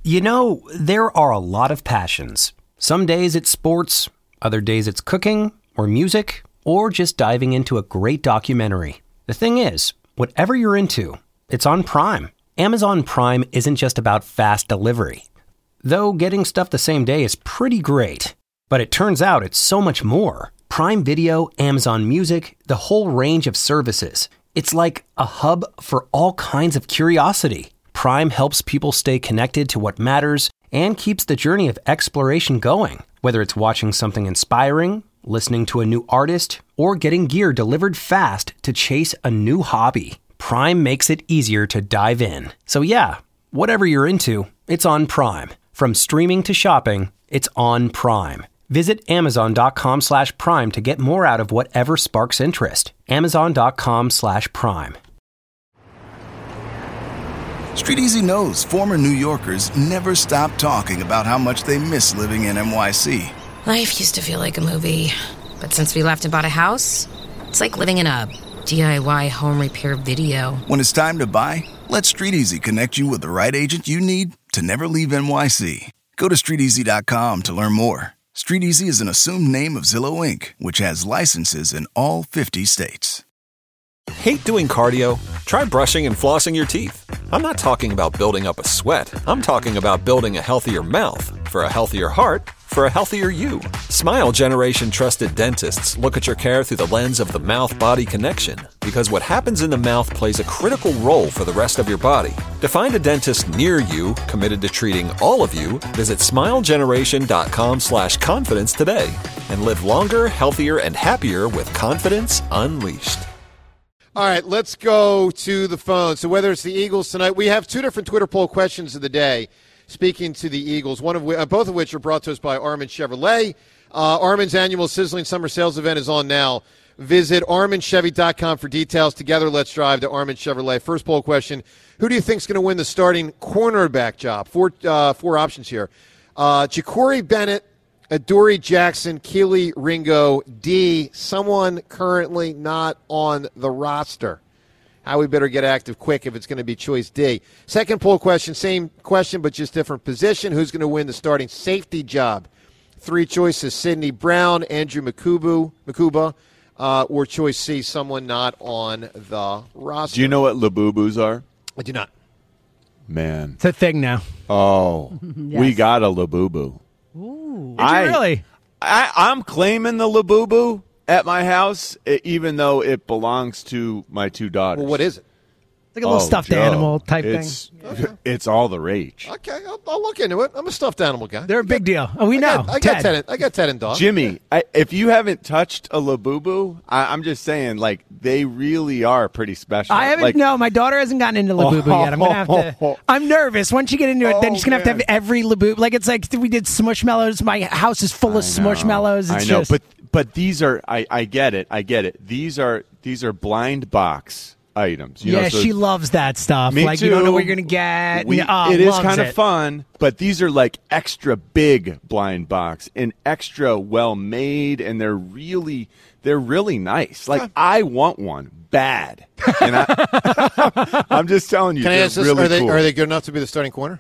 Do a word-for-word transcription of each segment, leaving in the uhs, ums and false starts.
You know, there are a lot of passions. Some days it's sports, other days it's cooking or music, or just diving into a great documentary. The thing is, whatever you're into, it's on Prime. Amazon Prime isn't just about fast delivery. Though getting stuff the same day is pretty great. But it turns out it's so much more. Prime Video, Amazon Music, the whole range of services. It's like a hub for all kinds of curiosity. Prime helps people stay connected to what matters and keeps the journey of exploration going. Whether it's watching something inspiring, listening to a new artist, or getting gear delivered fast to chase a new hobby, Prime makes it easier to dive in. So yeah, whatever you're into, it's on Prime. From streaming to shopping, it's on Prime. Visit amazon.com slash prime to get more out of whatever sparks interest. Amazon.com slash prime. Street Easy knows former New Yorkers never stop talking about how much they miss living in N Y C. Life used to feel like a movie, but since we left and bought a house, it's like living in a D I Y home repair video. When it's time to buy, let Street Easy connect you with the right agent you need to never leave N Y C. Go to street easy dot com to learn more. Street Easy is an assumed name of Zillow Incorporated, which has licenses in all fifty states. Hate doing cardio? Try brushing and flossing your teeth. I'm not talking about building up a sweat. I'm talking about building a healthier mouth for a healthier heart for a healthier you. Smile Generation trusted dentists look at your care through the lens of the mouth-body connection, because what happens in the mouth plays a critical role for the rest of your body. To find a dentist near you committed to treating all of you, visit smilegeneration.com slash confidence today and live longer, healthier, and happier with confidence unleashed. All right, let's go to the phone. So whether it's the Eagles tonight, we have two different Twitter poll questions of the day. Speaking to the Eagles, one of which, uh, both of which are brought to us by Armin Chevrolet. Uh, Armin's annual Sizzling Summer Sales event is on now. Visit armin chevy dot com for details. Together, let's drive to Armin Chevrolet. First poll question, who do you think is going to win the starting cornerback job? Four, uh, four options here. Uh, Ja'Cory Bennett, Adoree Jackson, Kelee Ringo, D, someone currently not on the roster. How we better get active quick if it's going to be choice D. Second poll question, same question but just different position. Who's going to win the starting safety job? Three choices, Sidney Brown, Andrew Mukubu, Mukuba, uh, or choice C, someone not on the roster. Do you know what Labubus are? I do not. Man. It's a thing now. Oh, yes. We got a Labubu. Ooh. Did you I, really? I, I'm claiming the Labubu at my house, even though it belongs to my two daughters. Well, what is it? Like a little oh, stuffed Joe, animal type it's, thing. Okay. It's all the rage. Okay, I'll, I'll look into it. I'm a stuffed animal guy. They're a big deal. Oh, we I know. Got, I, Ted. got Ted and, I got Ted and Dog. Jimmy, I, if you haven't touched a Labubu, I, I'm just saying, like, they really are pretty special. I haven't. Like, no, my daughter hasn't gotten into Labubu oh, yet. I'm gonna have to. I'm nervous. Once you get into it, oh, then you're gonna have to have every Labubu. Like it's like we did Smushmallows. My house is full of Smushmallows. I It's know, just, but but these are. I, I get it. I get it. These are these are blind box items. You yeah, know, so she loves that stuff. Me like too. you don't know what you're gonna get. We, oh, it is loves kind of it. fun, but these are like extra big blind box and extra well made, and they're really they're really nice. Like I want one bad. And I, I'm just telling you, Can I they're ask this? really Are they cool. are they good enough to be the starting corner?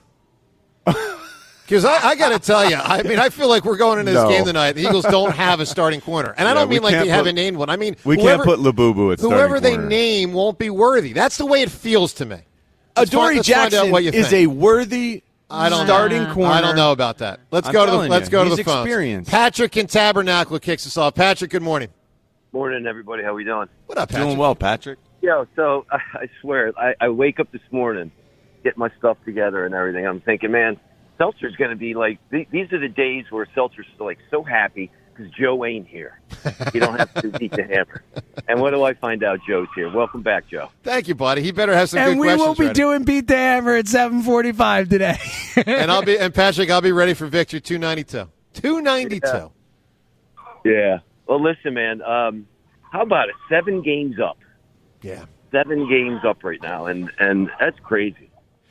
Because I, I got to tell you, I mean, I feel like we're going into this No. game tonight. The Eagles don't have a starting corner, and I Yeah, don't we mean like can't they put- haven't named one. I mean, we whoever, can't put Labubu at starting whoever they corner. name won't be worthy. That's the way it feels to me. Let's find- Adoree let's find out Jackson what you is think. a worthy I don't starting know. corner. I don't know about that. Let's I'm go to the telling let's you, go to he's the phone. experienced. Patrick in Tabernacle kicks us off. Patrick, good morning. Morning, everybody. How we doing? What up, Patrick? Doing well, Patrick. Yo, so I, I swear, I, I wake up this morning, get my stuff together and everything. I'm thinking, man, Seltzer's going to be like, th- these are the days where Seltzer's like so happy because Joe ain't here. You don't have to beat the hammer. And what do I find out? Joe's here. Welcome back, Joe. Thank you, buddy. He better have some And good we questions will be ready. doing Beat the Hammer at seven forty-five today. and I'll be and Patrick, I'll be ready for Victor two ninety-two. two ninety-two. Yeah. yeah. Well, listen, man. Um, how about it? Seven games up. Yeah. Seven games up right now, and and that's crazy.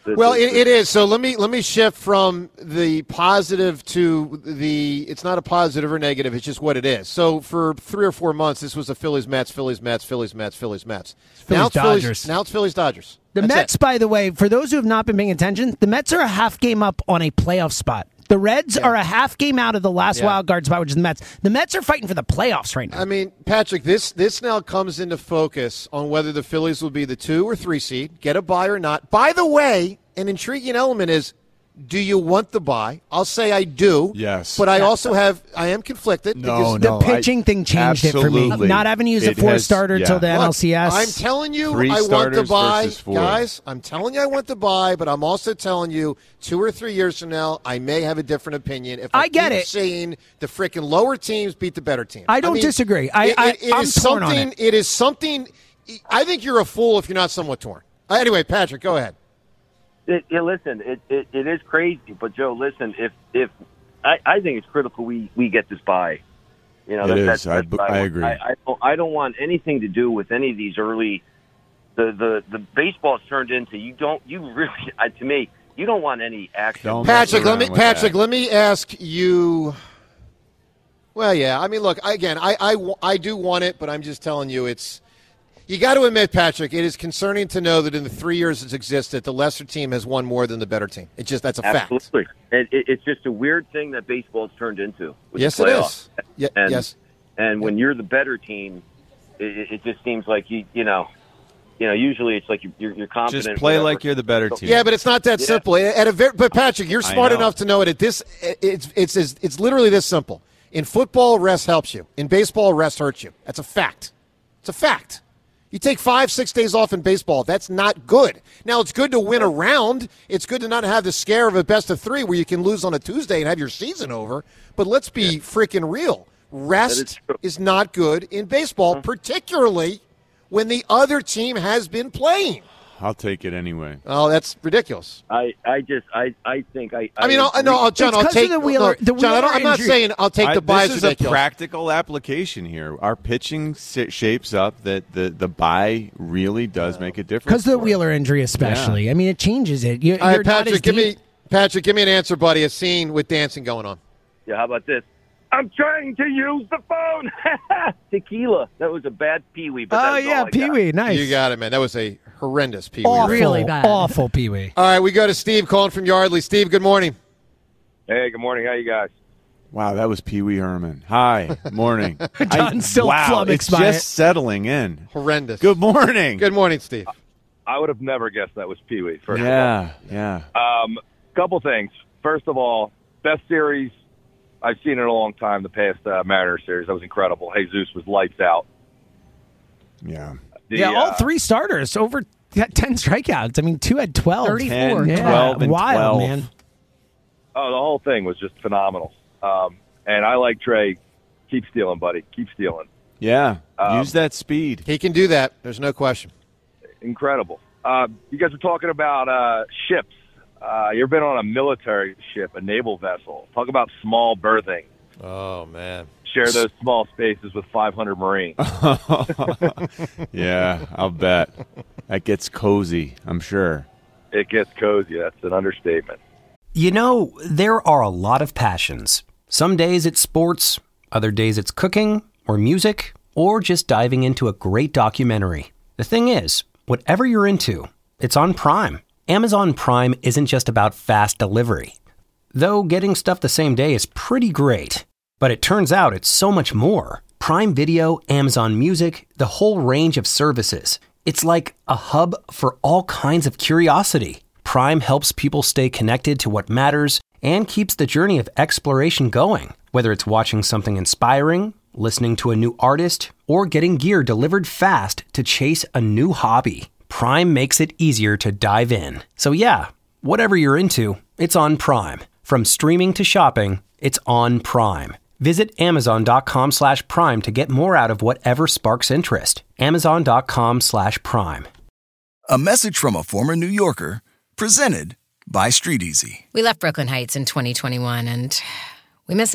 The, Well, the, it, it is. So let me let me shift from the positive to the. It's not a positive or negative. It's just what it is. So for three or four months, this was the Phillies, Mets, Phillies, Mets, Phillies, Mets, Phillies, Mets. Phillies, now it's Dodgers. Phillies, now it's Phillies, Dodgers. The That's Mets, it. by the way, for those who have not been paying attention, the Mets are a half game up on a playoff spot. The Reds Yeah. are a half game out of the last Yeah. wild card spot, which is the Mets. The Mets are fighting for the playoffs right now. I mean, Patrick, this this now comes into focus on whether the Phillies will be the two or three seed, get a bye or not. By the way, an intriguing element is, do you want the bye? I'll say I do. Yes. But I also have, I am conflicted. No, because the no, pitching I- thing changed it for me. absolutely. Not having to use a It four has- starter yeah. till the Look, N L C S. I'm telling you, Three I want the starters bye, versus four. guys. I'm telling you, I want the bye, but I'm also telling you, two or three years from now, I may have a different opinion. If I, I get keep it. seeing the freaking lower teams beat the better teams. I don't mean, disagree. I- it, I- it- it I'm is torn on something. it. It is something. I think you're a fool if you're not somewhat torn. Uh, Anyway, Patrick, go ahead. It, it, listen, it, it, it is crazy, but Joe, listen, if if I, I think it's critical we, we get this bye. You know, It that, is. That's, I that's b- what I want. agree. I, I, don't, I don't want anything to do with any of these early. The the the baseball's turned into you don't you really uh, to me you don't want any action. Don't Patrick, mess let me around with Patrick, that. let me ask you. Well, yeah, I mean, look, again, I, I, wa- I do want it, but I'm just telling you, it's. You got to admit, Patrick, it is concerning to know that in the three years it's existed, the lesser team has won more than the better team. It's just that's a fact. Absolutely, it, it, it's just a weird thing that baseball's turned into. With Yes, the it playoffs. is. Ye- And, yes. and when you're the better team, it, it just seems like you you know, you know. Usually, it's like you're, you're confident. Just play whatever. like you're the better team. Yeah, but it's not that Yeah. simple. At a very, but Patrick, you're I smart know. enough to know it. At this, it's it's it's, it's literally this simple. In football, rest helps you. In baseball, rest hurts you. That's a fact. It's a fact. You take five, six days off in baseball. That's not good. Now, it's good to win a round. It's good to not have the scare of a best of three where you can lose on a Tuesday and have your season over. But let's be freaking real. That Rest is true. is not good in baseball, particularly when the other team has been playing. I'll take it anyway. Oh, that's ridiculous. I, I just I, I think I I mean, I'll, agree. no, I'll, John, It's I'll 'cause take of the Wheeler- no, the John, I don't, Wheeler I'm not injury. saying I'll take I- the buy. this as is a ridiculous. practical application here. Our pitching si- shapes up that the, the bye really does make a difference. Because of the for us. Wheeler injury, especially. I mean, it changes it. You, All right, you're not as Patrick, give deep. me Patrick, give me an answer, buddy. A scene with dancing going on. Yeah, how about this? I'm trying to use the phone. Tequila. That was a bad Pee-wee. But that Oh, was all yeah, I got. Pee Wee. Nice. You got it, man. That was a horrendous Pee Wee. Awful, Really bad. awful Pee Wee. All right, we go to Steve calling from Yardley. Steve, good morning. Hey, good morning. How you guys? Wow, that was Pee Wee Herman. Hi, morning. John's still wow, flummoxed it's by just it. settling in. Horrendous. Good morning. Good morning, Steve. I would have never guessed that was Pee Wee. First Yeah, yeah. of all, um, couple things. First of all, best series I've seen in a long time. The past uh, Mariners series, that was incredible. Jesus was lights out. Yeah. The, yeah, all uh, three starters over t- ten strikeouts. I mean, two had twelve. thirty-four. ten, Yeah, twelve, and wild, twelve. man. Oh, the whole thing was just phenomenal. Um, and I like Trey. Keep stealing, buddy. Keep stealing. Yeah, Um, use that speed. He can do that. There's no question. Incredible. Uh, you guys were talking about uh, ships. Uh, you ever been on a military ship, a naval vessel? Talk about small berthing. Oh, man. Share those small spaces with five hundred Marines. Yeah, I'll bet. That gets cozy, I'm sure. It gets cozy. That's an understatement. You know, there are a lot of passions. Some days it's sports, other days it's cooking, or music, or just diving into a great documentary. The thing is, whatever you're into, it's on Prime. Amazon Prime isn't just about fast delivery. Though getting stuff the same day is pretty great. But it turns out it's so much more. Prime Video, Amazon Music, the whole range of services. It's like a hub for all kinds of curiosity. Prime helps people stay connected to what matters and keeps the journey of exploration going. Whether it's watching something inspiring, listening to a new artist, or getting gear delivered fast to chase a new hobby, Prime makes it easier to dive in. So yeah, whatever you're into, it's on Prime. From streaming to shopping, it's on Prime. Visit Amazon.com slash Prime to get more out of whatever sparks interest. Amazon.com slash Prime. A message from a former New Yorker, presented by Street Easy. We left Brooklyn Heights in twenty twenty-one, and we miss it.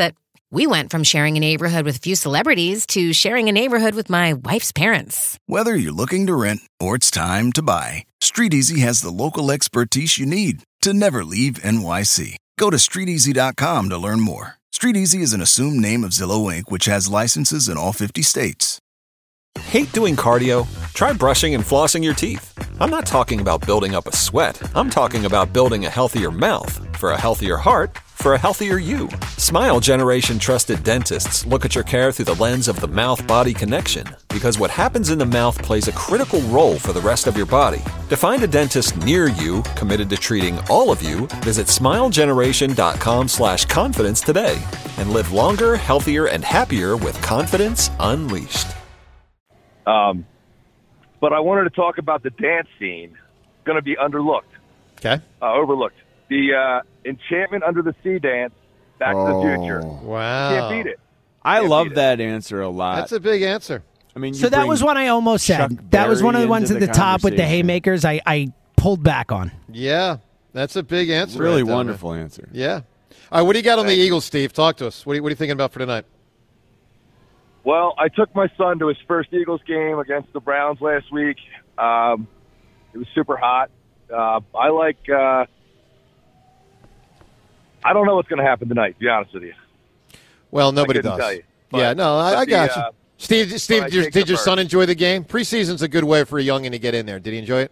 We went from sharing a neighborhood with a few celebrities to sharing a neighborhood with my wife's parents. Whether you're looking to rent or it's time to buy, StreetEasy has the local expertise you need to never leave N Y C. Go to street easy dot com to learn more. StreetEasy is an assumed name of Zillow Incorporated, which has licenses in all fifty states. Hate doing cardio? Try brushing and flossing your teeth. I'm not talking about building up a sweat. I'm talking about building a healthier mouth. For a healthier heart, for a healthier you. Smile Generation trusted dentists look at your care through the lens of the mouth-body connection, because what happens in the mouth plays a critical role for the rest of your body. To find a dentist near you committed to treating all of you, visit smile generation dot com slash confidence today and live longer, healthier, and happier with confidence unleashed. Um, but I wanted to talk about the dance scene. Going to be underlooked. Okay. Uh, overlooked. The uh, Enchantment Under the Sea dance, Back oh. to the Future. Wow. Can't beat it. I Can't love beat that it. answer a lot. That's a big answer. I mean, you So that bring was one I almost said. Chuck That was one of Berry the ones into at the, top with the conversation. haymakers I, I pulled back on. Yeah, that's a big answer. Really right there, wonderful man. answer. Yeah. All right, what do you got on the Thank you. Eagles, Steve? Talk to us. What are you, what are you thinking about for tonight? Well, I took my son to his first Eagles game against the Browns last week. Um, it was super hot. Uh, I like uh, – I don't know what's going to happen tonight, to be honest with you. Well, nobody I couldn't does. tell you, yeah, but- no, I, but I the, got you. uh, Steve, Steve, but I did, your, take did the your son bird. enjoy the game? Preseason's a good way for a youngin to get in there. Did he enjoy it?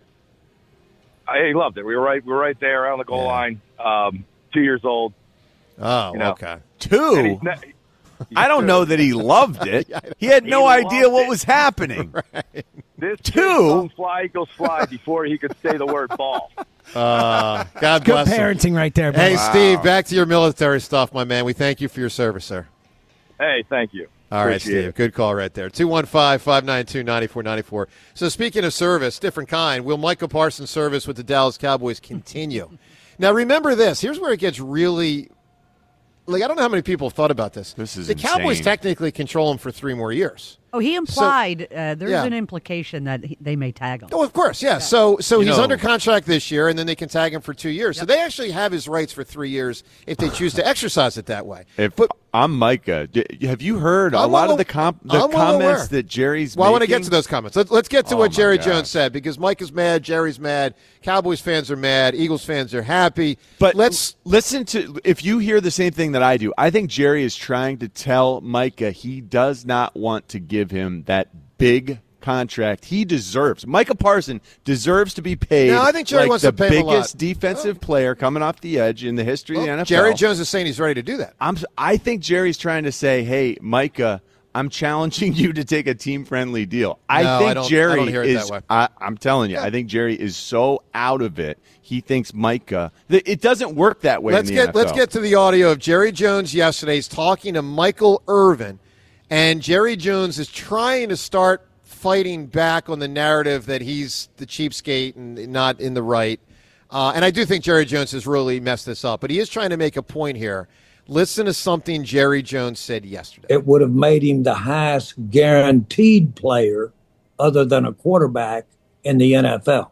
I loved it. We were right we were right there around the goal Yeah. line, um, two years old. Oh, You know. okay. And Two? he's ne- I don't know that he loved it. He had no He idea loved what it. was happening. This Two? kid sung Fly Eagles Fly before he could say the word ball. Uh, God Good bless him. parenting right there. Hey, Bill. Steve, back to your military stuff, my man. We thank you for your service, sir. Hey, thank you. All right, Appreciate Steve. it. Good call right there. two one five, five nine two, nine four nine four. So speaking of service, different kind, will Micah Parsons' service with the Dallas Cowboys continue? Now, remember this. Here's where it gets really – like, I don't know how many people have thought about this. This is The Cowboys insane. technically control him for three more years. Oh, he implied uh, there's yeah. an implication that he, they may tag him. Oh, of course, yeah. So so You he's know- under contract this year, and then they can tag him for two years. So they actually have his rights for three years if they choose to exercise it that way. If But I'm Micah, d- have you heard a I'm lot well- of the comp the I'm well aware. comments that Jerry's Well, I want to making? get to those comments. Let, let's get to Oh, what my Jerry God. Jones said, because Mike is mad, Jerry's mad, Cowboys fans are mad, Eagles fans are happy. But let's listen to if you hear the same thing that I do. I think Jerry is trying to tell Micah he does not want to give him that big contract he deserves. Micah Parsons deserves to be paid. No, I think Jerry like wants the to pay him a lot. biggest defensive player coming off the edge in the history of the N F L. Jerry Jones is saying he's ready to do that. I'm, I think Jerry's trying to say, hey, Micah, I'm challenging you to take a team-friendly deal. I No, think I don't- I Jerry don't hear it is, that way. I, I'm telling you, I think Jerry is so out of it, he thinks Micah, that it doesn't work that way Let's in the get N F L. let's get to the audio of Jerry Jones yesterday. He's talking to Michael Irvin, and Jerry Jones is trying to start fighting back on the narrative that he's the cheapskate and not in the right. Uh, and I do think Jerry Jones has really messed this up, but he is trying to make a point here. Listen to something Jerry Jones said yesterday. It would have made him the highest guaranteed player other than a quarterback in the N F L.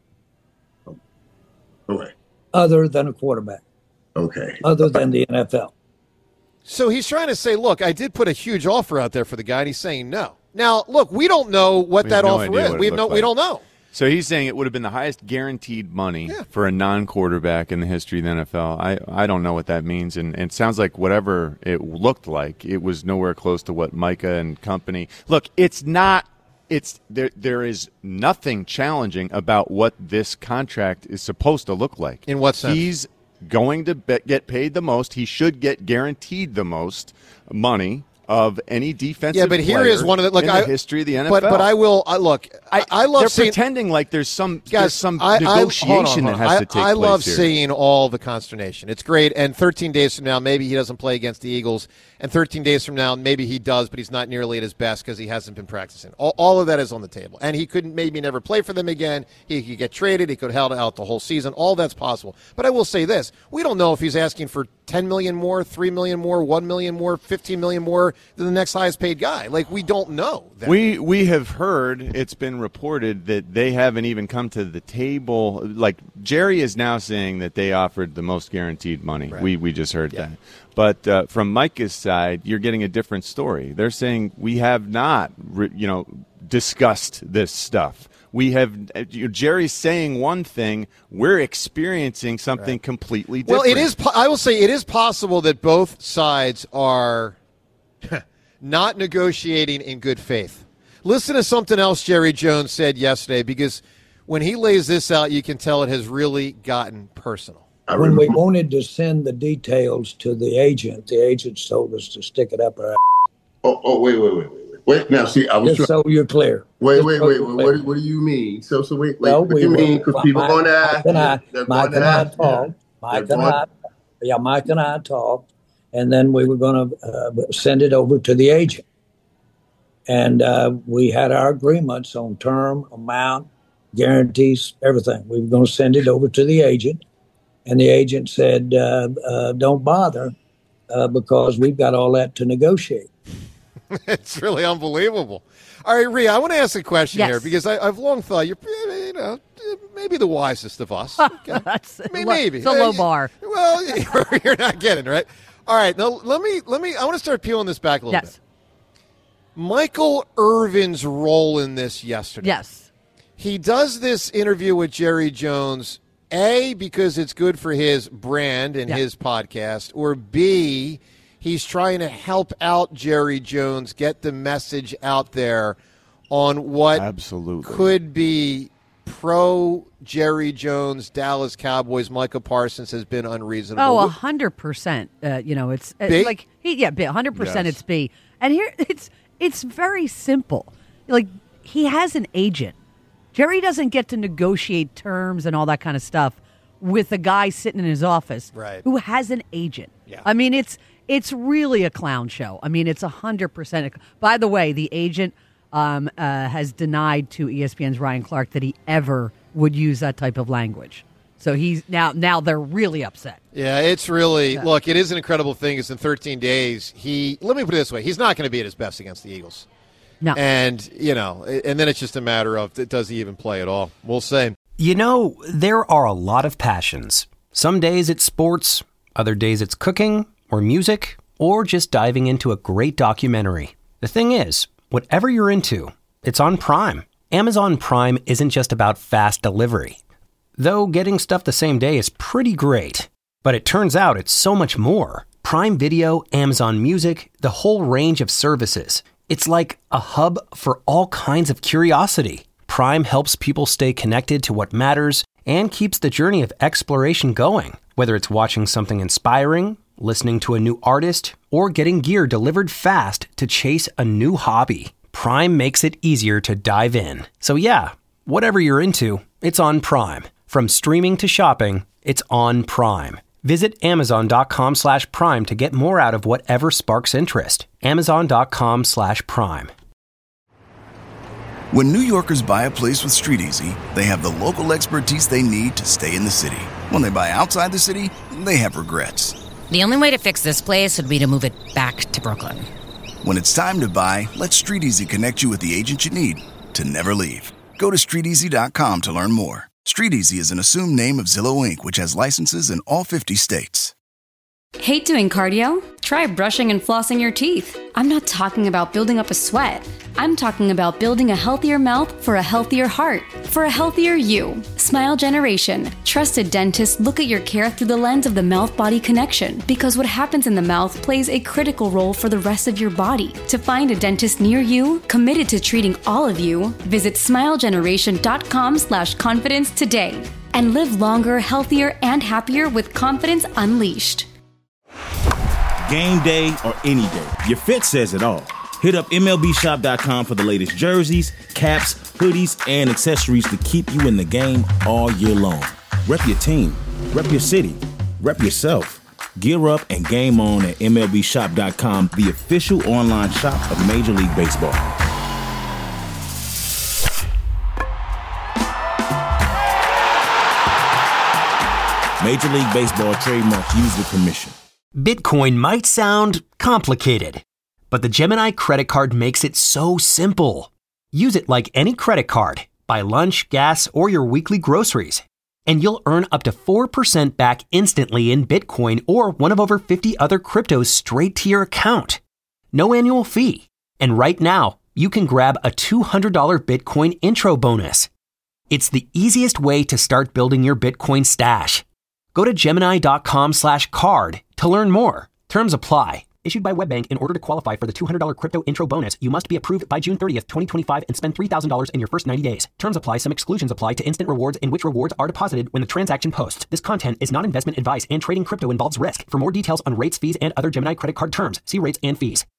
Okay. Other than a quarterback. Okay. Other than the N F L. So he's trying to say, look, I did put a huge offer out there for the guy, and he's saying no. Now, look, we don't know what We that have no offer idea is. what it We have no, looked we like. don't know. So he's saying it would have been the highest guaranteed money for a non-quarterback in the history of the N F L. I, I don't know what that means, and, and it sounds like whatever it looked like, it was nowhere close to what Micah and company. Look, it's not. It's there. There is nothing challenging about what this contract is supposed to look like. In what sense? He's going to be, get paid the most. He should get guaranteed the most money of any defensive Yeah, but here player is one of the look. in I, the history of the N F L. But but I will. I look. I, I love They're seeing, pretending like there's some guys. there's some I, I, negotiation hold on, hold that on. has I, to take I place love here. seeing all the consternation. It's great. And thirteen days from now, maybe he doesn't play against the Eagles. And thirteen days from now, maybe he does, but he's not nearly at his best because he hasn't been practicing. All, all of that is on the table. And he could maybe never play for them again. He could get traded. He could hold out the whole season. All that's possible. But I will say this: we don't know if he's asking for ten million more, three million more, one million more, fifteen million more than the next highest paid guy. Like, we don't know that. We we have heard, it's been reported that they haven't even come to the table. Like, Jerry is now saying that they offered the most guaranteed money. Right. We we just heard Yeah. that. But uh, from Micah's side, you're getting a different story. They're saying we have not, re- you know, discussed this stuff. We have uh, Jerry's saying one thing, we're experiencing something Right. completely different. Well, it is. po- I will say it is possible that both sides are not negotiating in good faith. Listen to something else Jerry Jones said yesterday, because when he lays this out, you can tell it has really gotten personal. When we wanted to send the details to the agent, the agents told us to stick it up our ass. Oh, oh, wait, wait, wait, wait, wait. Wait, now, see, I was Just trying. so you're clear. Wait, Just wait, so wait, you're wait. clear. What, what do you mean? So, so wait, wait. Well, what do we you were- mean? Because people Mike- going to Mike ask. and I, They're Mike going to and I ask. talked. Mike They're and I, going- yeah, Mike and I talked, and then we were going to uh, send it over to the agent. And uh, we had our agreements on term, amount, guarantees, everything. We were going to send it over to the agent. And the agent said, uh, uh, don't bother uh, because we've got all that to negotiate. It's really unbelievable. All right, Rhea, I want to ask a question Yes. here, because I, I've long thought you're, you know, maybe the wisest of us. Okay. That's I mean, lo- maybe it's a low bar. Well, you're not getting it, right. All right, now let me let me. I want to start peeling this back a little Yes. bit. Michael Irvin's role in this yesterday. Yes. He does this interview with Jerry Jones, A, because it's good for his brand and Yeah. his podcast, or B, he's trying to help out Jerry Jones get the message out there on what Absolutely. could be pro Jerry Jones, Dallas Cowboys. Micah Parsons has been unreasonable. Oh, a hundred percent. Uh, you know, it's uh, B? like he, yeah, a hundred percent. Yes. It's B. And here, it's it's very simple. Like, he has an agent. Jerry doesn't get to negotiate terms and all that kind of stuff with a guy sitting in his office Right. who has an agent. Yeah. I mean, it's it's really a clown show. I mean, it's a hundred percent. By the way, the agent um, uh, has denied to E S P N's Ryan Clark that he ever would use that type of language. So he's now now they're really upset. Yeah, it's really, look, it is an incredible thing. It's in thirteen days. He, let me put it this way, he's not going to be at his best against the Eagles. No. And, you know, and then it's just a matter of, does he even play at all? We'll see. You know, there are a lot of passions. Some days it's sports, other days it's cooking or music, or just diving into a great documentary. The thing is, whatever you're into, it's on Prime. Amazon Prime isn't just about fast delivery. Though getting stuff the same day is pretty great. But it turns out it's so much more. Prime Video, Amazon Music, the whole range of services. It's like a hub for all kinds of curiosity. Prime helps people stay connected to what matters and keeps the journey of exploration going. Whether it's watching something inspiring, listening to a new artist, or getting gear delivered fast to chase a new hobby, Prime makes it easier to dive in. So yeah, whatever you're into, it's on Prime. From streaming to shopping, it's on Prime. Visit amazon.com slash prime to get more out of whatever sparks interest. Amazon.com slash prime. When New Yorkers buy a place with Street Easy, they have the local expertise they need to stay in the city. When they buy outside the city, they have regrets. The only way to fix this place would be to move it back to Brooklyn. When it's time to buy, let Street Easy connect you with the agent you need to never leave. Go to street easy dot com to learn more. Street Easy is an assumed name of Zillow Incorporated, which has licenses in all fifty states. Hate doing cardio? Try brushing and flossing your teeth. I'm not talking about building up a sweat. I'm talking about building a healthier mouth for a healthier heart, for a healthier you. Smile Generation. Trusted dentists look at your care through the lens of the mouth-body connection, because what happens in the mouth plays a critical role for the rest of your body. To find a dentist near you, committed to treating all of you, visit smile generation dot com slash confidence today. And live longer, healthier, and happier with confidence unleashed. Game day or any day, your fit says it all. Hit up M L B shop dot com for the latest jerseys, caps, hoodies, and accessories to keep you in the game all year long. Rep your team, rep your city, rep yourself. Gear up and game on at M L B shop dot com, the official online shop of Major League Baseball. Major League Baseball trademarks used with permission. Bitcoin might sound complicated, but the Gemini credit card makes it so simple. Use it like any credit card. Buy lunch, gas, or your weekly groceries, and you'll earn up to four percent back instantly in Bitcoin or one of over fifty other cryptos straight to your account. No annual fee. And right now, you can grab a two hundred dollars Bitcoin intro bonus. It's the easiest way to start building your Bitcoin stash. Go to Gemini.com slash card to learn more. Terms apply. Issued by WebBank. In order to qualify for the two hundred dollars crypto intro bonus, you must be approved by June thirtieth, twenty twenty-five and spend three thousand dollars in your first ninety days. Terms apply. Some exclusions apply to instant rewards in which rewards are deposited when the transaction posts. This content is not investment advice and trading crypto involves risk. For more details on rates, fees, and other Gemini credit card terms, see rates and fees.